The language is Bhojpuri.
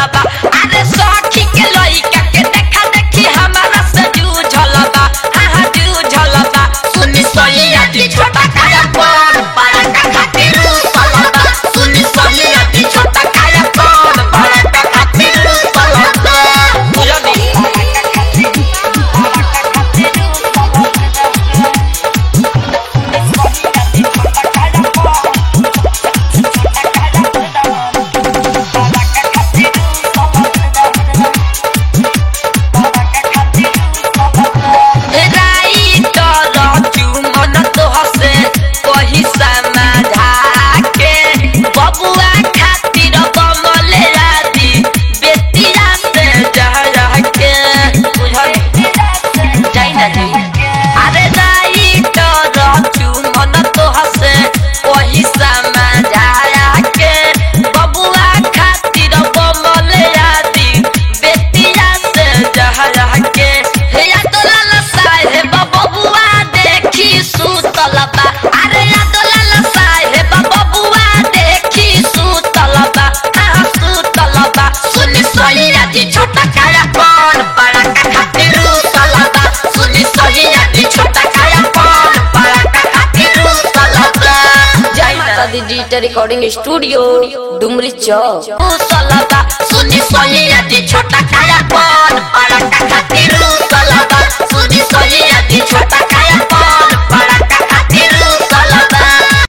झलबा अरे सखी के लइका के देखा देखी हमारा से जू झलबा हां जू झलबा सुनी सैया जी छोटा काया पर बड़ा का खातिर सलबा सुनी सैया जी छोटा काया पर बड़ा का खातिर सलबा बुझनी छोटा काया कौन बड़ा का खातिर सलबा सुनी सैया जी छोटा काया कौन बड़ा का खातिर सलबा जय माता दी डिजिटल रिकॉर्डिंग स्टूडियो डुमरी चौक सलबा सुनी सैया जी छोटा काया कौन बड़ा का खातिर